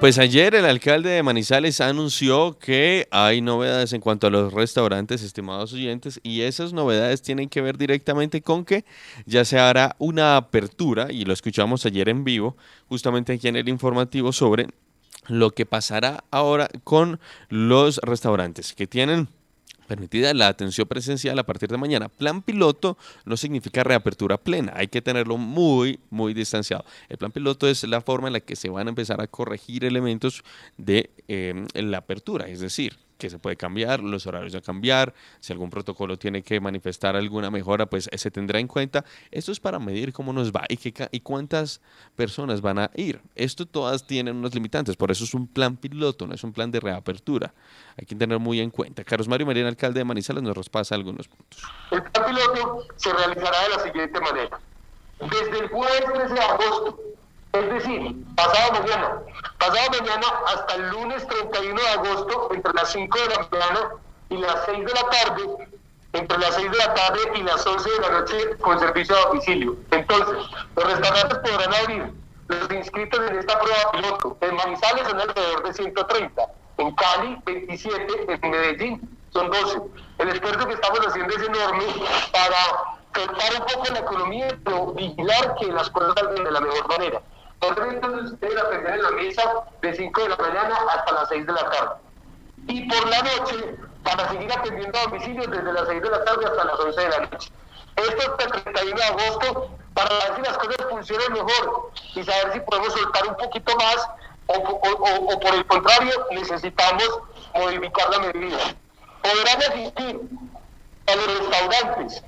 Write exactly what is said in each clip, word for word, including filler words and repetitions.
Pues ayer el alcalde de Manizales anunció que hay novedades en cuanto a los restaurantes, estimados oyentes, y esas novedades tienen que ver directamente con que ya se hará una apertura, y lo escuchamos ayer en vivo, justamente aquí en el informativo, sobre lo que pasará ahora con los restaurantes que tienen permitida la atención presencial a partir de mañana. Plan piloto no significa reapertura plena, hay que tenerlo muy, muy distanciado. El plan piloto es la forma en la que se van a empezar a corregir elementos de eh, la apertura, es decir, que se puede cambiar, los horarios a cambiar, si algún protocolo tiene que manifestar alguna mejora, pues eh, se tendrá en cuenta. Esto es para medir cómo nos va y, qué, y cuántas personas van a ir. Esto todas tienen unos limitantes, por eso es un plan piloto, no es un plan de reapertura. Hay que tener muy en cuenta. Carlos Mario Marín, alcalde de Manizales, nos repasa algunos puntos. El plan piloto se realizará de la siguiente manera. Desde el jueves trece de agosto, es decir, pasado mañana, pasado mañana hasta el lunes treinta y uno de agosto, entre las cinco de la mañana y las seis de la tarde, entre las seis de la tarde y las once de la noche con servicio a domicilio. Entonces, los restaurantes podrán abrir. Los inscritos en esta prueba piloto en Manizales son alrededor de ciento treinta, en Cali veintisiete, en Medellín son doce. El esfuerzo que estamos haciendo es enorme para cortar un poco la economía, pero vigilar que las cosas salgan de la mejor manera. Entonces ustedes aprenden en la mesa de cinco de la mañana hasta las seis de la tarde. Y por la noche, para seguir atendiendo a domicilios desde las seis de la tarde hasta las once de la noche. Esto hasta el treinta y uno de agosto, para ver si las cosas funcionan mejor y saber si podemos soltar un poquito más o, o, o, o por el contrario, necesitamos modificar la medida. Podrán asistir a los restaurantes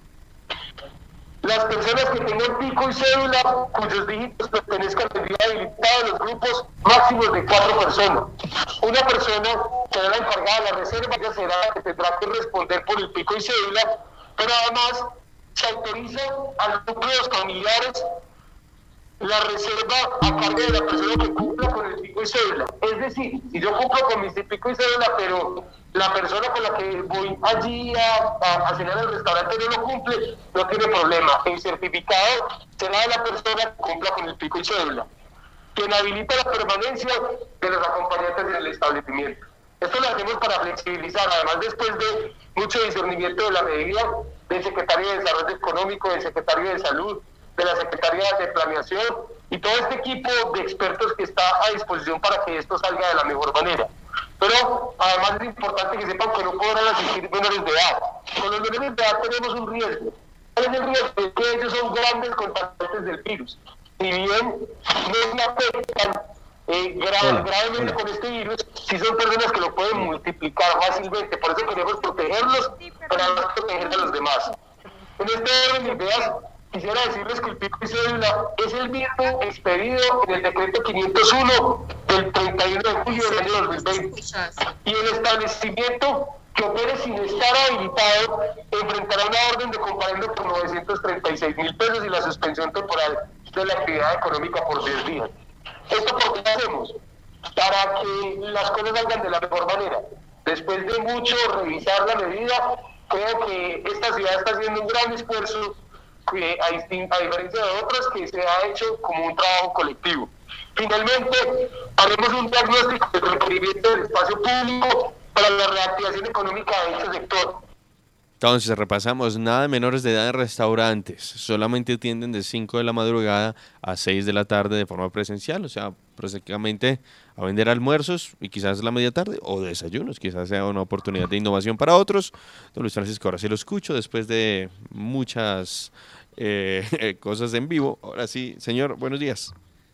las personas que tengan pico y cédula cuyos dígitos pertenezcan al día habilitado en los grupos máximos de cuatro personas. Una persona será la encargada de la reserva, ya será la que tendrá que responder por el pico y cédula, pero además se autoriza a los núcleos familiares la reserva a cargo de la persona que cumpla con el pico y cédula. Es decir, si yo cumplo con mi pico y cédula, pero la persona con la que voy allí a, a, a cenar al restaurante no lo cumple, no tiene problema. El certificado será de la persona que cumpla con el pico y cédula, quien habilita la permanencia de los acompañantes en el establecimiento. Esto lo hacemos para flexibilizar, además después de mucho discernimiento de la medida del Secretario de Desarrollo Económico, del Secretario de Salud, de la Secretaría de Planeación y todo este equipo de expertos que está a disposición para que esto salga de la mejor manera. Pero además es importante que sepan que no podrán asistir menores de edad. Con los menores de edad tenemos un riesgo. ¿Cuál es el riesgo? Es que ellos son grandes contagiantes del virus. Si bien no se afectan eh, gra hola, gravemente hola. con este virus, sí son personas que lo pueden multiplicar fácilmente. Por eso queremos protegerlos para no proteger a los demás. En este orden de ideas, quisiera decirles que el pico y cédula es el mismo expedido en el decreto quinientos uno del treinta y uno de julio del año dos mil veinte. Y el establecimiento que opere sin estar habilitado enfrentará una orden de comparendo por novecientos treinta y seis mil pesos y la suspensión temporal de la actividad económica por diez días. ¿Esto por qué hacemos? Para que las cosas salgan de la mejor manera. Después de mucho revisar la medida, creo que esta ciudad está haciendo un gran esfuerzo, que a, a diferencia de otras, que se ha hecho como un trabajo colectivo. Finalmente, haremos un diagnóstico del requerimiento del espacio público para la reactivación económica de este sector. Entonces, repasamos, nada de menores de edad en restaurantes, solamente atienden de cinco de la madrugada a seis de la tarde de forma presencial, o sea, prácticamente a vender almuerzos y quizás la media tarde, o desayunos, quizás sea una oportunidad de innovación para otros. Don Luis Francisco, ahora sí lo escucho después de muchas eh, cosas en vivo. Ahora sí, señor, buenos días.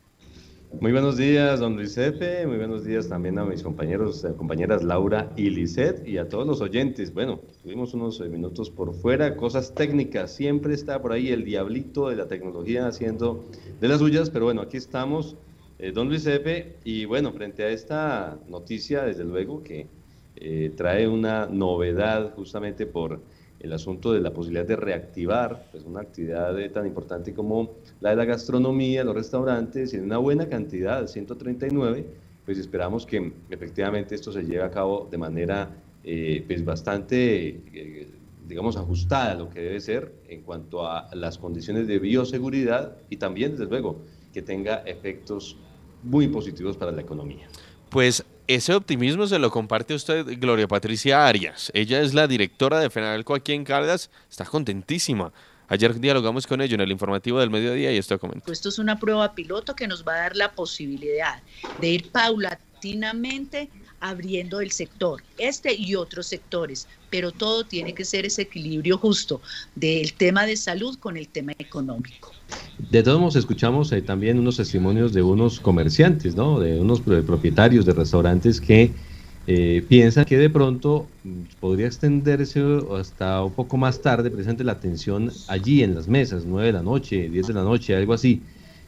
Muy buenos días, don Luis Efe, muy buenos días también a mis compañeros, eh, compañeras Laura y Lisette y a todos los oyentes. Bueno, tuvimos unos eh, minutos por fuera, cosas técnicas, siempre está por ahí el diablito de la tecnología haciendo de las suyas, pero bueno, aquí estamos, eh, don Luis Efe, y bueno, frente a esta noticia, desde luego que eh, trae una novedad justamente por el asunto de la posibilidad de reactivar pues, una actividad eh, tan importante como la de la gastronomía, los restaurantes, en una buena cantidad, ciento treinta y nueve, pues esperamos que efectivamente esto se lleve a cabo de manera eh, pues bastante, eh, digamos, ajustada a lo que debe ser en cuanto a las condiciones de bioseguridad y también, desde luego, que tenga efectos muy positivos para la economía. Pues ese optimismo se lo comparte usted, Gloria Patricia Arias. Ella es la directora de FENALCO aquí en Caldas, está contentísima. Ayer dialogamos con ella en el informativo del mediodía y esto comentó. Esto es una prueba piloto que nos va a dar la posibilidad de ir paulatinamente abriendo el sector, este y otros sectores, pero todo tiene que ser ese equilibrio justo del tema de salud con el tema económico. De todos modos, escuchamos eh, también unos testimonios de unos comerciantes, ¿no? De unos propietarios de restaurantes que eh, piensan que de pronto podría extenderse hasta un poco más tarde, presente la atención allí en las mesas, nueve de la noche, diez de la noche, algo así.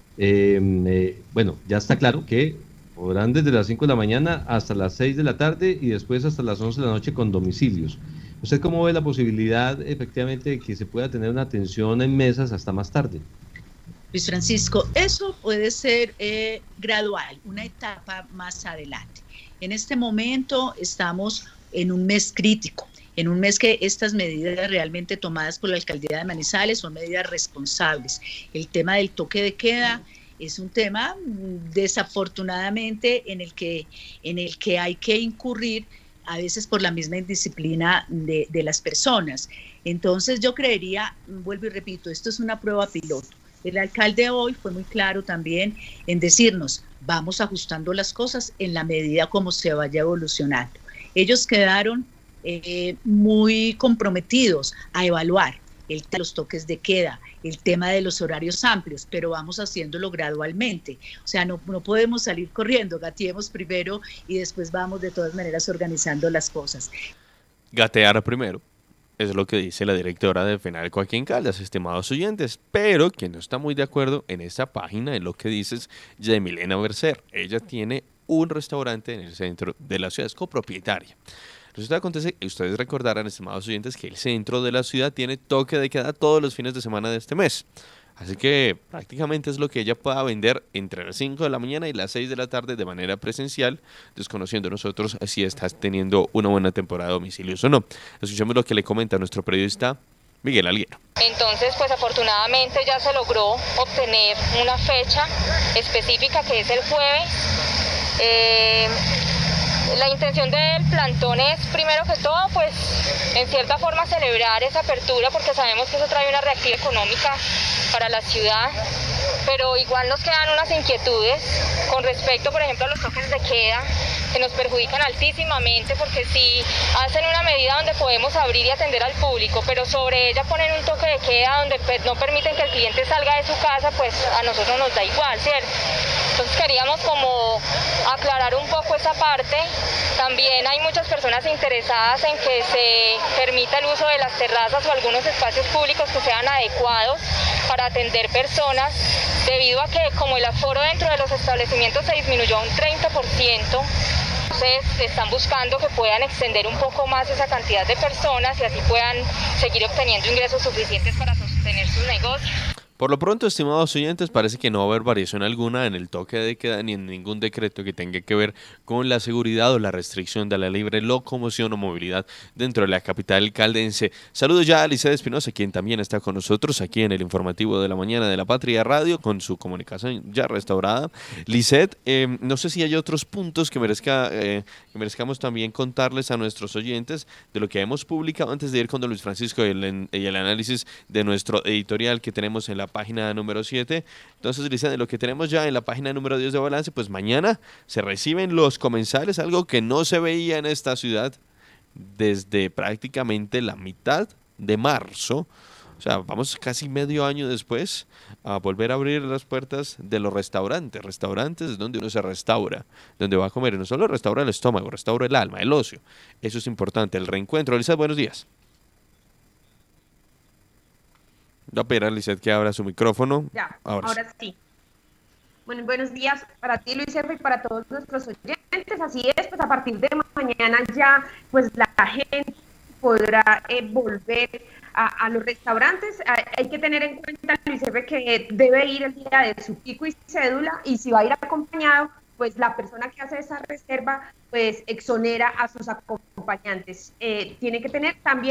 Eh, eh, bueno, ya está claro que podrán desde las cinco de la mañana hasta las seis de la tarde y después hasta las once de la noche con domicilios. ¿Usted cómo ve la posibilidad efectivamente de que se pueda tener una atención en mesas hasta más tarde? Luis Francisco, eso puede ser eh, gradual, una etapa más adelante. En este momento estamos en un mes crítico, en un mes que estas medidas realmente tomadas por la Alcaldía de Manizales son medidas responsables. El tema del toque de queda es un tema desafortunadamente en el que, en el que hay que incurrir a veces por la misma indisciplina de, de las personas. Entonces yo creería, vuelvo y repito, esto es una prueba piloto. El alcalde hoy fue muy claro también en decirnos, vamos ajustando las cosas en la medida como se vaya evolucionando. Ellos quedaron eh, muy comprometidos a evaluar el, los toques de queda, el tema de los horarios amplios, pero vamos haciéndolo gradualmente. O sea, no, no podemos salir corriendo, gateemos primero y después vamos de todas maneras organizando las cosas. Gatear primero. Es lo que dice la directora de FENALCO aquí en Caldas, estimados oyentes, pero quien no está muy de acuerdo en esta página en lo que dice es Yemilena Bercer. Ella tiene un restaurante en el centro de la ciudad, es copropietaria. Resulta que acontece, ustedes recordarán, estimados oyentes, que el centro de la ciudad tiene toque de queda todos los fines de semana de este mes. Así que prácticamente es lo que ella pueda vender entre las cinco de la mañana y las seis de la tarde de manera presencial, desconociendo nosotros si está teniendo una buena temporada de domicilios o no. Escuchemos lo que le comenta nuestro periodista Miguel Alguero. Entonces, pues afortunadamente ya se logró obtener una fecha específica que es el jueves. Eh, la intención del plantón es, primero que todo, pues en cierta forma celebrar esa apertura porque sabemos que eso trae una reactiva económica para la ciudad, pero igual nos quedan unas inquietudes con respecto, por ejemplo, a los toques de queda que nos perjudican altísimamente, porque si hacen una medida donde podemos abrir y atender al público, pero sobre ella ponen un toque de queda donde no permiten que el cliente salga de su casa, pues a nosotros nos da igual, ¿cierto? Entonces queríamos como aclarar un poco esa parte. También hay muchas personas interesadas en que se permita el uso de las terrazas o algunos espacios públicos que sean adecuados para atender personas, debido a que como el aforo dentro de los establecimientos se disminuyó a un treinta por ciento, entonces están buscando que puedan extender un poco más esa cantidad de personas y así puedan seguir obteniendo ingresos suficientes para sostener sus negocios. Por lo pronto, estimados oyentes, parece que no va a haber variación alguna en el toque de queda ni en ningún decreto que tenga que ver con la seguridad o la restricción de la libre locomoción o movilidad dentro de la capital caldense. Saludos ya a Lisset Espinosa, quien también está con nosotros aquí en el informativo de la mañana de La Patria Radio, con su comunicación ya restaurada. Lisset, eh, no sé si hay otros puntos que, merezca, eh, que merezcamos también contarles a nuestros oyentes de lo que hemos publicado antes de ir con don Luis Francisco y el, y el análisis de nuestro editorial que tenemos en la página número siete. Entonces, Lisset, de lo que tenemos ya en la página número diez de Balance, pues mañana se reciben los comensales, algo que no se veía en esta ciudad desde prácticamente la mitad de marzo. O sea, vamos casi medio año después a volver a abrir las puertas de los restaurantes. Restaurantes es donde uno se restaura, donde va a comer. Y no solo restaura el estómago, restaura el alma, el ocio. Eso es importante, el reencuentro. Lisset, buenos días. Va a pedir a Lisset que abra su micrófono. Ya, ahora, ahora sí. sí. Bueno, buenos días para ti, Luis F., y para todos nuestros oyentes. Así es, pues a partir de mañana ya, pues la gente podrá eh, volver a, a los restaurantes. Hay, hay que tener en cuenta, Luis F., que debe ir el día de su pico y cédula, y si va a ir acompañado, pues la persona que hace esa reserva, pues exonera a sus acompañantes. Eh, tiene que tener también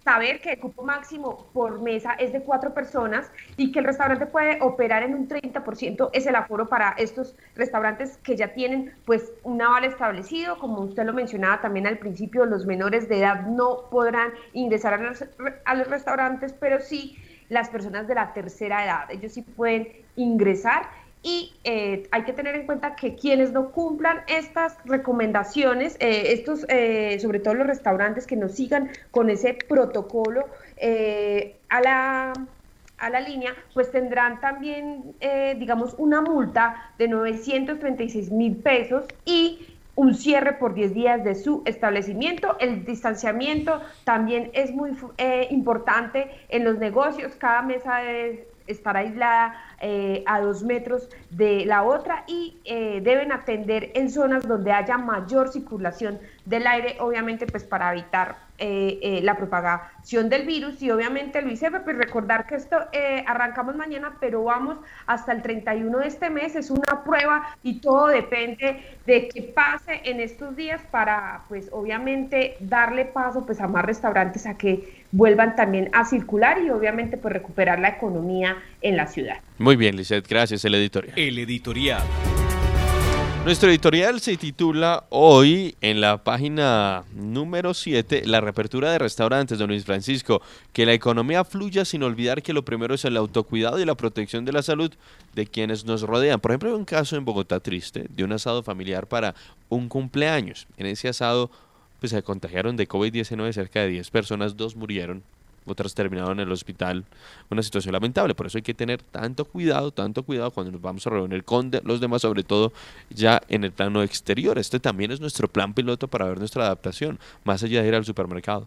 saber que el cupo máximo por mesa es de cuatro personas y que el restaurante puede operar en un treinta por ciento, es el aforo para estos restaurantes que ya tienen pues un aval establecido. Como usted lo mencionaba también al principio, los menores de edad no podrán ingresar a los, a los restaurantes, pero sí las personas de la tercera edad, ellos sí pueden ingresar. Y eh, hay que tener en cuenta que quienes no cumplan estas recomendaciones, eh, estos, eh, sobre todo los restaurantes que no sigan con ese protocolo eh, a la a la línea, pues tendrán también, eh, digamos, una multa de novecientos treinta y seis mil pesos y un cierre por diez días de su establecimiento. El distanciamiento también es muy eh, importante en los negocios, cada mesa debe estar aislada eh, a dos metros de la otra y eh, deben atender en zonas donde haya mayor circulación del aire, obviamente pues para evitar eh, eh, la propagación del virus. Y obviamente, Luis Efe, pues recordar que esto eh, arrancamos mañana, pero vamos hasta el treinta y uno de este mes, es una prueba y todo depende de qué pase en estos días para pues obviamente darle paso pues a más restaurantes a que vuelvan también a circular y obviamente pues recuperar la economía en la ciudad. Muy bien, Lizeth, gracias. El editorial. El editorial. Nuestro editorial se titula hoy en la página número siete, la reapertura de restaurantes, don Luis Francisco, que la economía fluya sin olvidar que lo primero es el autocuidado y la protección de la salud de quienes nos rodean. Por ejemplo, hay un caso en Bogotá triste de un asado familiar para un cumpleaños. En ese asado pues se contagiaron de COVID diecinueve cerca de diez personas, dos murieron, otras terminaron en el hospital, una situación lamentable. Por eso hay que tener tanto cuidado, tanto cuidado cuando nos vamos a reunir con de, los demás, sobre todo ya en el plano exterior. Este también es nuestro plan piloto para ver nuestra adaptación, más allá de ir al supermercado.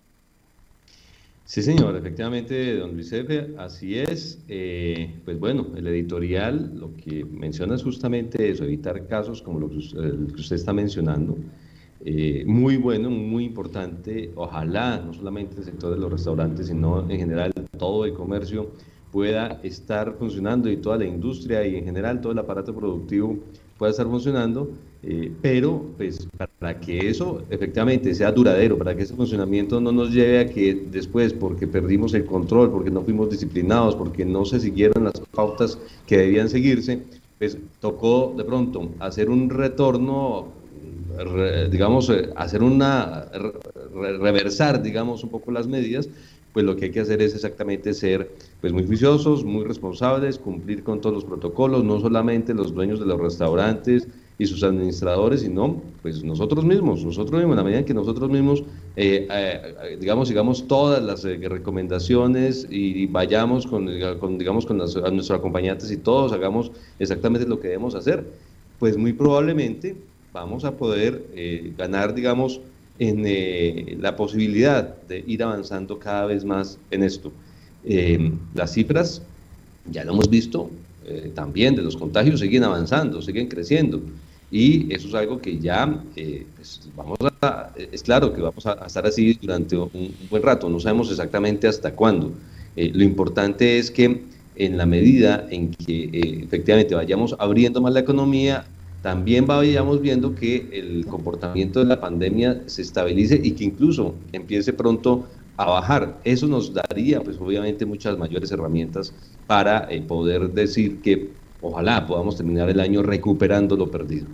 Sí, señor, efectivamente, don Luis Efe, así es. Eh, pues bueno, el editorial lo que menciona es justamente eso, evitar casos como lo que usted, el que usted está mencionando. Eh, muy bueno, muy importante. Ojalá no solamente el sector de los restaurantes, sino en general todo el comercio pueda estar funcionando y toda la industria y en general todo el aparato productivo pueda estar funcionando, eh, pero pues para que eso efectivamente sea duradero, para que ese funcionamiento no nos lleve a que después, porque perdimos el control, porque no fuimos disciplinados, porque no se siguieron las pautas que debían seguirse, pues tocó de pronto hacer un retorno, digamos, hacer una, reversar, digamos, un poco las medidas. Pues lo que hay que hacer es exactamente ser pues muy juiciosos, muy responsables, cumplir con todos los protocolos, no solamente los dueños de los restaurantes y sus administradores, sino pues nosotros mismos, nosotros mismos, en la medida en que nosotros mismos, eh, eh, digamos, sigamos todas las eh, recomendaciones y, y vayamos con, con, digamos, con las, a nuestros acompañantes y todos hagamos exactamente lo que debemos hacer, pues muy probablemente vamos a poder eh, ganar, digamos, en eh, la posibilidad de ir avanzando cada vez más en esto. Eh, las cifras, ya lo hemos visto, eh, también de los contagios siguen avanzando, siguen creciendo, y eso es algo que ya, eh, pues vamos a, es claro que vamos a, a estar así durante un, un buen rato, no sabemos exactamente hasta cuándo. Eh, lo importante es que en la medida en que eh, efectivamente vayamos abriendo más la economía, también vayamos viendo que el comportamiento de la pandemia se estabilice y que incluso empiece pronto a bajar. Eso nos daría, pues obviamente, muchas mayores herramientas para eh, poder decir que ojalá podamos terminar el año recuperando lo perdido.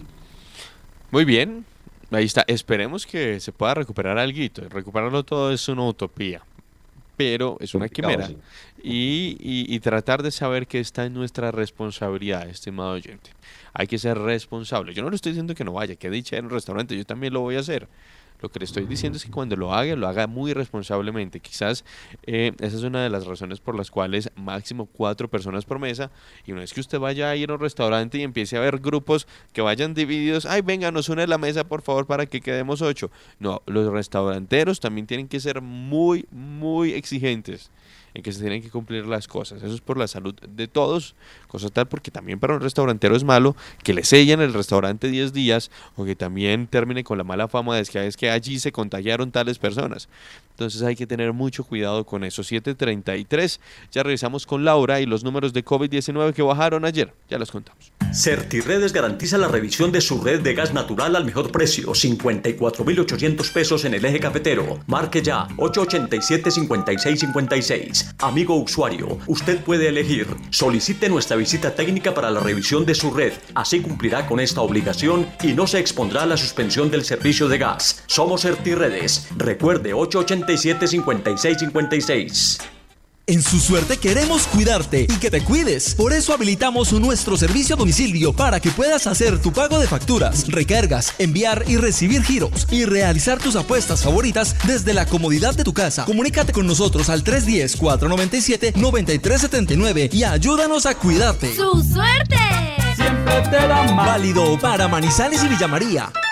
Muy bien, ahí está. Esperemos que se pueda recuperar alguito. Recuperarlo todo es una utopía, pero es una quimera. Sí. Y, y, y tratar de saber que está en nuestra responsabilidad, estimado oyente. Hay que ser responsable. Yo no le estoy diciendo que no vaya, que dicha en un restaurante, yo también lo voy a hacer. Lo que le estoy diciendo es que cuando lo haga, lo haga muy responsablemente. Quizás eh, esa es una de las razones por las cuales máximo cuatro personas por mesa. Y una vez que usted vaya a ir a un restaurante y empiece a ver grupos que vayan divididos, ay, venga, nos une la mesa, por favor, para que quedemos ocho. No, los restauranteros también tienen que ser muy, muy exigentes en que se tienen que cumplir las cosas. Eso es por la salud de todos, cosa tal porque también para un restaurantero es malo que le sellen el restaurante diez días o que también termine con la mala fama de que es que allí se contagiaron tales personas. Entonces hay que tener mucho cuidado con eso. siete treinta y tres, ya revisamos con Laura y los números de COVID diecinueve que bajaron ayer, ya los contamos. Certirredes garantiza la revisión de su red de gas natural al mejor precio, cincuenta y cuatro mil ochocientos pesos en el eje cafetero. Marque ya, ocho ochenta y siete, cincuenta y seis cincuenta y seis. Amigo usuario, usted puede elegir. Solicite nuestra visita técnica para la revisión de su red. Así cumplirá con esta obligación y no se expondrá a la suspensión del servicio de gas. Somos Certirredes. Recuerde, ocho ochenta y siete, cincuenta y seis cincuenta y seis. En Su Suerte queremos cuidarte y que te cuides. Por eso habilitamos nuestro servicio a domicilio para que puedas hacer tu pago de facturas, recargas, enviar y recibir giros y realizar tus apuestas favoritas desde la comodidad de tu casa. Comunícate con nosotros al tres uno cero, cuatro nueve siete, nueve tres siete nueve y ayúdanos a cuidarte. ¡Su Suerte! Siempre te da más. Válido para Manizales y Villa María.